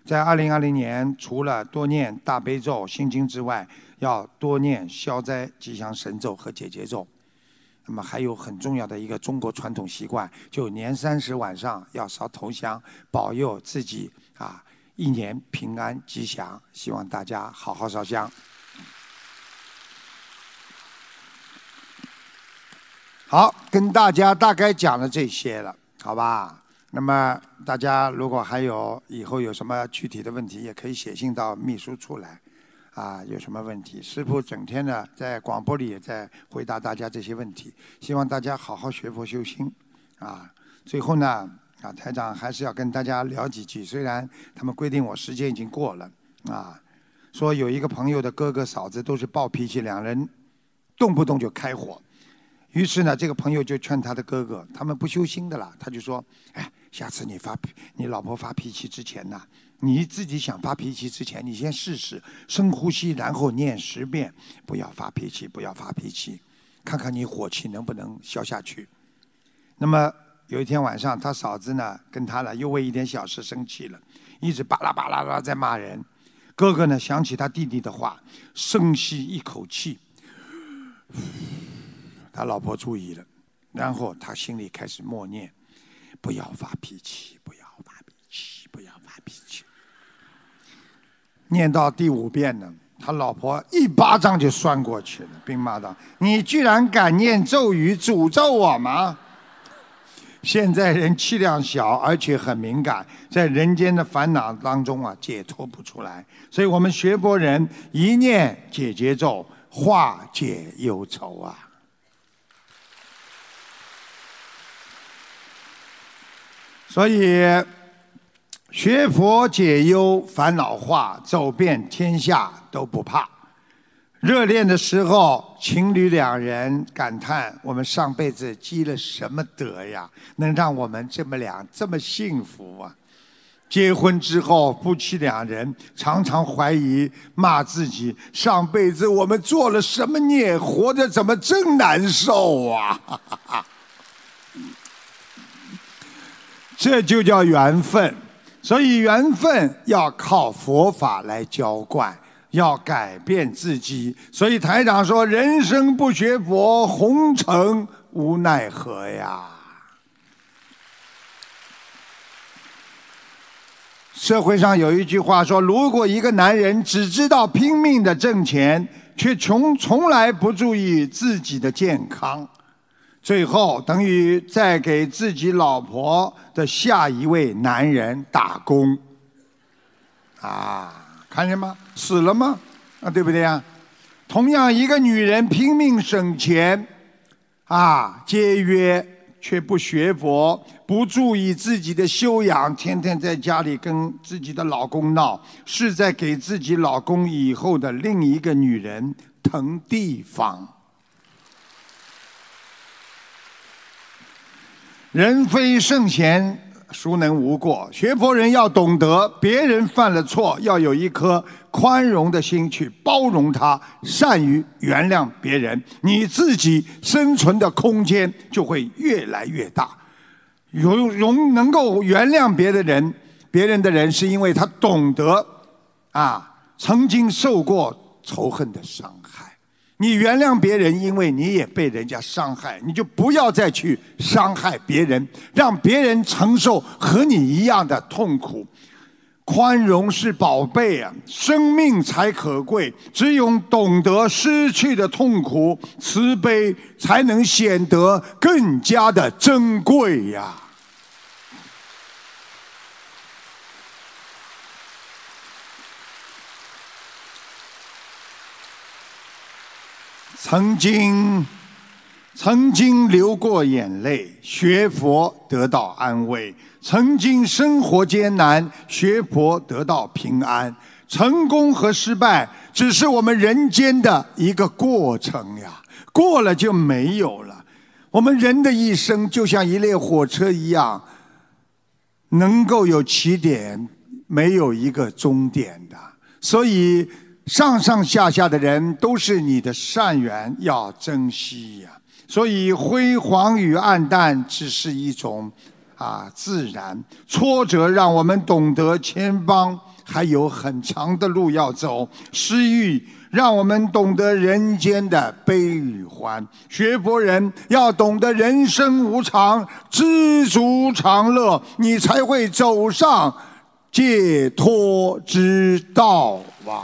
在2020年，除了多念大悲咒、心经之外，要多念消灾吉祥神咒和解结咒。那么还有很重要的一个中国传统习惯，就年30晚上要烧头香，保佑自己一年平安吉祥。希望大家好好烧香。好，跟大家大概讲了这些了，好吧？那么大家如果还有以后有什么具体的问题，也可以写信到秘书处来。有什么问题？师父整天呢在广播里也在回答大家这些问题，希望大家好好学佛修心。最后呢，台长还是要跟大家聊几句，虽然他们规定我时间已经过了，说有一个朋友的哥哥嫂子都是暴脾气，两人动不动就开火。于是呢，这个朋友就劝他的哥哥，他们不修心的啦，他就说：“哎，下次你老婆发脾气之前呢，你自己想发脾气之前，你先试试深呼吸，然后念10遍，不要发脾气，不要发脾气，看看你火气能不能消下去。”那么有一天晚上，他嫂子呢跟他呢又为一点小事生气了，一直巴拉巴拉巴拉在骂人。哥哥呢想起他弟弟的话，深吸一口气。他老婆注意了，然后他心里开始默念：“不要发脾气，不要发脾气，不要发脾气。”念到第5遍呢，他老婆一巴掌就扇过去了，并骂道：“你居然敢念咒语诅咒我吗？”现在人气量小，而且很敏感，在人间的烦恼当中解脱不出来。所以我们学佛人一念解结咒，化解忧愁啊。所以学佛解忧，烦恼化，走遍天下都不怕。热恋的时候，情侣2人感叹我们上辈子积了什么德呀，能让我们这么幸福啊。结婚之后，夫妻2人常常怀疑，骂自己上辈子我们做了什么孽，活得怎么真难受啊。这就叫缘分，所以缘分要靠佛法来浇灌，要改变自己。所以台长说，人生不学佛，红尘无奈何呀。社会上有一句话说，如果一个男人只知道拼命的挣钱，却从来不注意自己的健康，最后等于在给自己老婆的下一位男人打工。看见吗？死了吗？对不对呀？同样一个女人拼命省钱，节约，却不学佛，不注意自己的修养，天天在家里跟自己的老公闹，是在给自己老公以后的另一个女人腾地方。人非圣贤，孰能无过？学佛人要懂得，别人犯了错，要有一颗宽容的心去包容他，善于原谅别人，你自己生存的空间就会越来越大。能够原谅别人的人，是因为他懂得曾经受过仇恨的伤害。你原谅别人，因为你也被人家伤害，你就不要再去伤害别人，让别人承受和你一样的痛苦。宽容是宝贝啊，生命才可贵。只有懂得失去的痛苦，慈悲才能显得更加的珍贵呀。曾经流过眼泪，学佛得到安慰；曾经生活艰难，学佛得到平安。成功和失败只是我们人间的一个过程呀，过了就没有了。我们人的一生就像一列火车一样，能够有起点，没有一个终点的。所以上上下下的人都是你的善缘，要珍惜呀。所以辉煌与暗淡只是一种自然。挫折让我们懂得谦邦，还有很长的路要走。失意让我们懂得人间的悲与欢。学佛人要懂得人生无常，知足常乐，你才会走上解脱之道啊！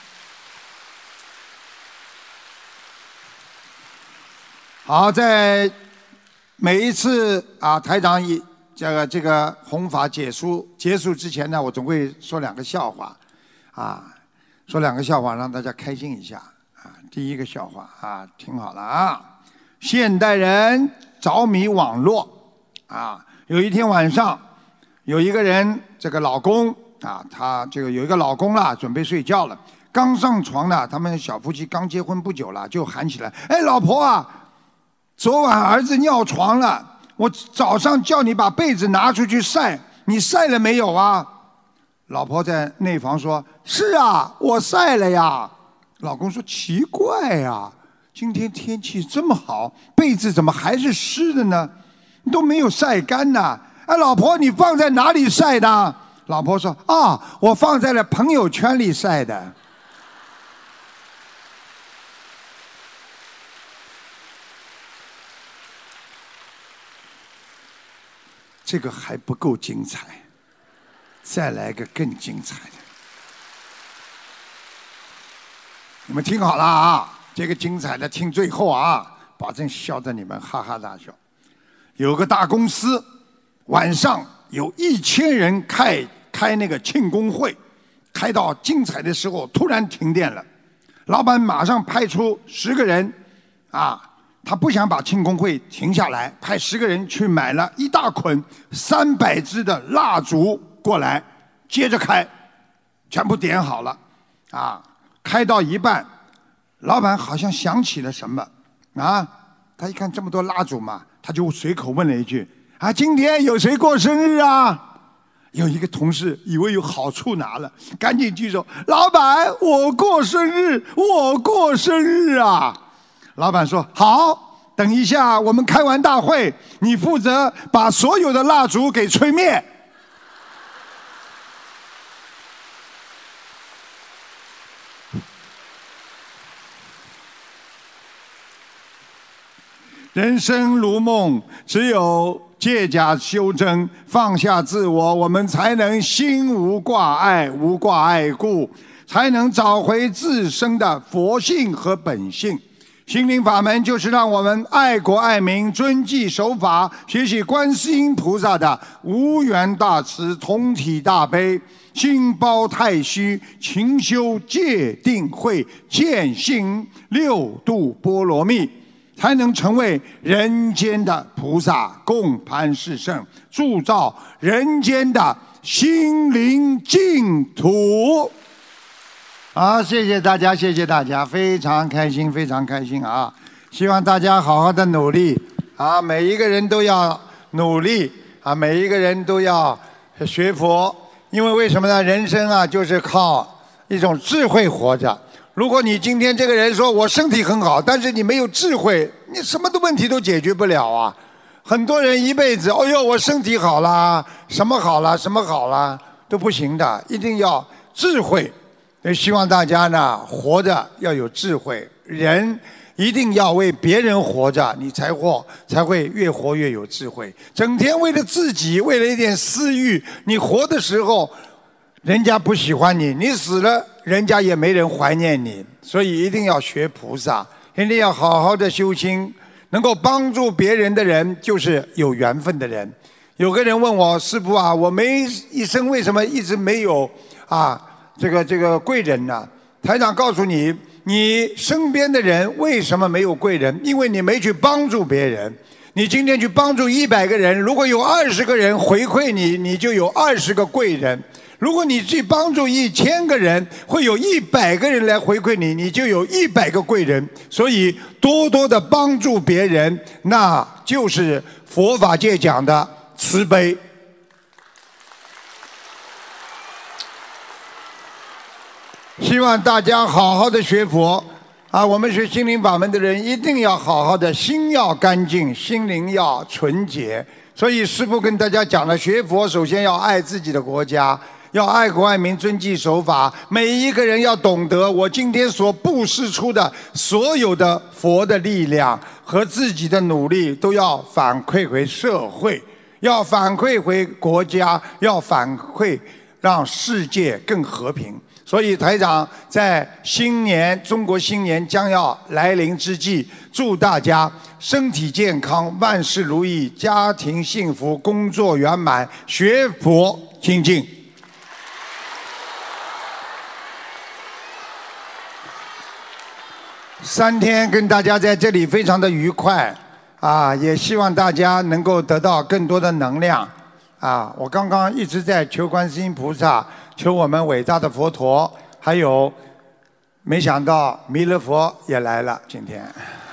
好，在每一次台长这个弘法结束之前呢，我总会说2个笑话，说2个笑话让大家开心一下第一个笑话听好了现代人着迷网络有一天晚上，有一个人这个老公他这个有一个老公啦，准备睡觉了，刚上床呢，他们小夫妻刚结婚不久了，就喊起来：“哎，老婆啊！昨晚儿子尿床了，我早上叫你把被子拿出去晒，你晒了没有啊？”老婆在内房说：“是啊，我晒了呀。”老公说：“奇怪呀，今天天气这么好，被子怎么还是湿的呢？你都没有晒干呢。哎，老婆，你放在哪里晒的？”老婆说：“我放在了朋友圈里晒的。”这个还不够精彩，再来个更精彩的。你们听好了这个精彩的听最后保证笑得你们哈哈大笑。有个大公司，晚上有1000人开那个庆功会，开到精彩的时候，突然停电了。老板马上派出10个人他不想把庆功会停下来，派10个人去买了一大捆300支的蜡烛过来，接着开，全部点好了开到一半，老板好像想起了什么他一看这么多蜡烛嘛，他就随口问了一句：“今天有谁过生日啊？”有一个同事以为有好处拿了，赶紧举手：“老板，我过生日，我过生日啊！”老板说：“好，等一下我们开完大会，你负责把所有的蜡烛给吹灭。”人生如梦，只有借假修真，放下自我，我们才能心无挂碍，无挂碍故，才能找回自身的佛性和本性。心灵法门就是让我们爱国爱民、遵纪守法，学习观世音菩萨的无缘大慈、同体大悲，心包太虚，勤修戒定慧，践行6度波罗蜜，才能成为人间的菩萨，共攀世圣，铸造人间的心灵净土。好，谢谢大家，谢谢大家，非常开心，非常开心希望大家好好的努力每一个人都要努力每一个人都要学佛，因为为什么呢？人生就是靠一种智慧活着。如果你今天这个人说我身体很好，但是你没有智慧，你什么的问题都解决不了很多人一辈子，哎呦，我身体好了，什么好了，什么好了，都不行的，一定要智慧。也希望大家呢，活着要有智慧，人一定要为别人活着，你才会越活越有智慧。整天为了自己，为了一点私欲，你活的时候，人家不喜欢你，你死了，人家也没人怀念你。所以一定要学菩萨，一定要好好的修心，能够帮助别人的人，就是有缘分的人。有个人问我：“师父我一生为什么一直没有这个贵人呢？”台长告诉你，你身边的人为什么没有贵人？因为你没去帮助别人。你今天去帮助100个人，如果有20个人回馈你，你就有20个贵人；如果你去帮助1000个人，会有100个人来回馈你，你就有100个贵人。所以多多的帮助别人，那就是佛法界讲的慈悲。希望大家好好的学佛我们学心灵法门的人一定要好好的，心要干净，心灵要纯洁。所以师父跟大家讲了，学佛首先要爱自己的国家，要爱国爱民，遵纪守法。每一个人要懂得，我今天所布施出的所有的佛的力量和自己的努力，都要反馈回社会，要反馈回国家，要反馈让世界更和平。所以台长在新年，中国新年将要来临之际，祝大家身体健康，万事如意，家庭幸福，工作圆满，学佛精进。3天跟大家在这里非常的愉快也希望大家能够得到更多的能量我刚刚一直在求观世音菩萨，求我们伟大的佛陀，还有没想到弥勒佛也来了今天，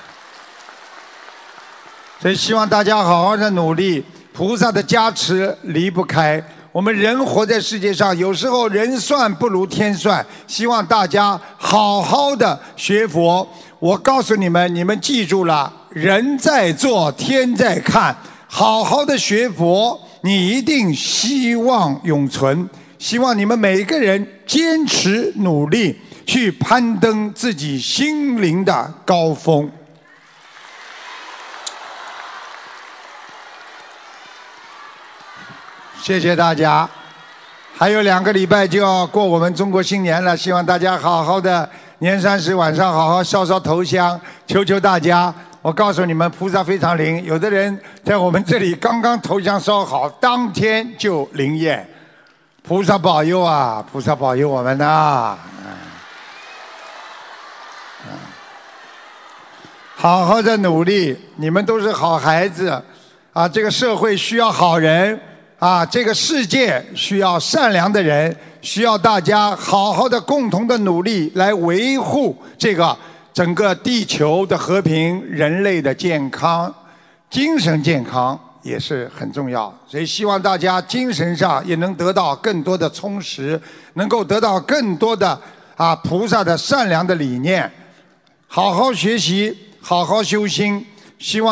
所以希望大家好好的努力，菩萨的加持离不开。我们人活在世界上，有时候人算不如天算，希望大家好好的学佛。我告诉你们，你们记住了，人在做天在看，好好的学佛，你一定希望永存。希望你们每个人坚持努力，去攀登自己心灵的高峰。谢谢大家，还有2个礼拜就要过我们中国新年了，希望大家好好的，年30晚上好好烧头香，求求大家。我告诉你们，菩萨非常灵，有的人在我们这里刚刚头香烧好，当天就灵验。菩萨保佑啊，菩萨保佑我们呐！好好的努力，你们都是好孩子这个社会需要好人这个世界需要善良的人，需要大家好好的共同的努力来维护这个整个地球的和平，人类的健康，精神健康也是很重要。所以希望大家精神上也能得到更多的充实，能够得到更多的菩萨的善良的理念，好好学习，好好修心，希望